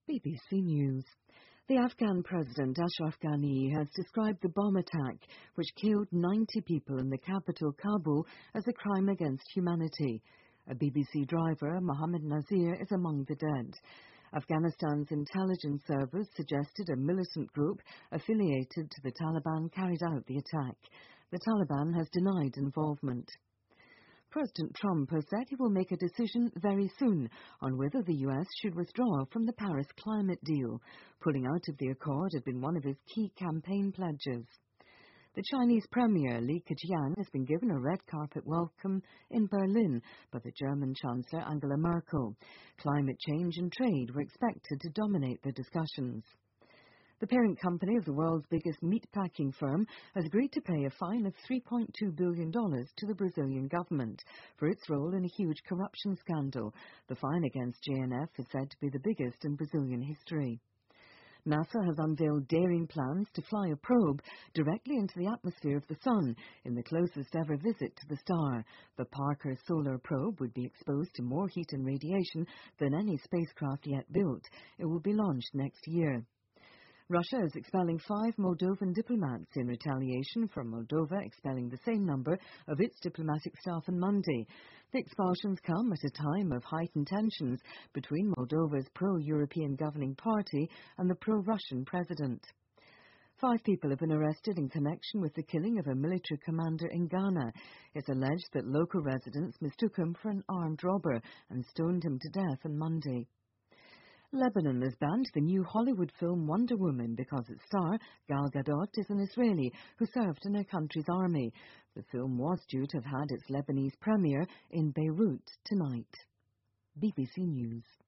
BBC News. The Afghan President Ashraf Ghani has described the bomb attack which killed 90 people in the capital Kabul as a crime against humanity. A BBC driver, Mohammed Nazir, is among the dead. Afghanistan's intelligence service suggested a militant group affiliated to the Taliban carried out the attack. The Taliban has denied involvement. President Trump has said he will make a decision very soon on whether the US should withdraw from the Paris climate deal. Pulling out of the accord had been one of his key campaign pledges. The Chinese Premier Li Keqiang has been given a red carpet welcome in Berlin by the German Chancellor Angela Merkel. Climate change and trade were expected to dominate the discussions. The parent company of the world's biggest meatpacking firm has agreed to pay a fine of $3.2 billion to the Brazilian government for its role in a huge corruption scandal. The fine against JNF is said to be the biggest in Brazilian history. NASA has unveiled daring plans to fly a probe directly into the atmosphere of the Sun in the closest ever visit to the star. The Parker Solar Probe would be exposed to more heat and radiation than any spacecraft yet built. It will be launched next year. Russia is expelling 5 Moldovan diplomats in retaliation for Moldova expelling the same number of its diplomatic staff on Monday. The expulsions come at a time of heightened tensions between Moldova's pro-European governing party and the pro-Russian president. 5 people have been arrested in connection with the killing of a military commander in Ghana. It's alleged that local residents mistook him for an armed robber and stoned him to death on Monday. Lebanon has banned the new Hollywood film Wonder Woman because its star, Gal Gadot, is an Israeli who served in her country's army. The film was due to have had its Lebanese premiere in Beirut tonight. BBC News.